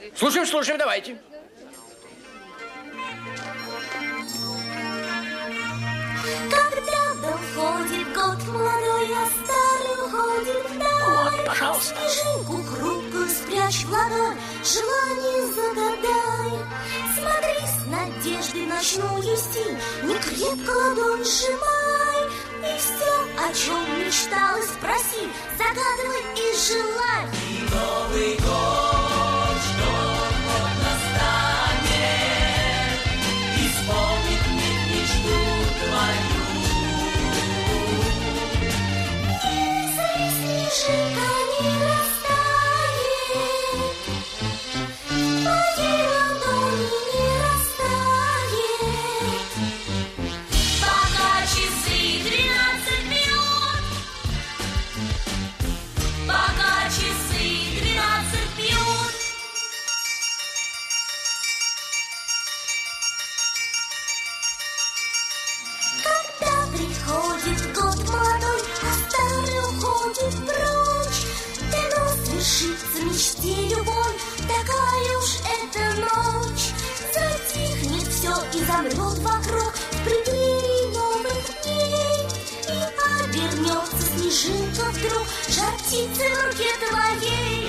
Слушаем, давайте. Когда доходит год молодой, а старый уходит вдаль. Вот, пожалуйста. Снежинку хрупкую спрячь в ладонь, желание загадай. Смотри с надеждой в ночную стень, не крепко ладонь сжимай. И все, о чем мечталось, спроси, загадывай и желай. И Новый год, что вот настанет, исполнит мне мечту твою. Если снежинка не растает, в твоей ладони не растает. Пока часы 12 бьют, пока часы 12 бьют. Когда приходит год молодой, а старый уходит прочь, давно свершится мечте любой, такая уж эта ночь. Затихнет все и замрет вокруг в преддверии новых дней. И обернется снежинка вдруг жар птицы в руке твоей.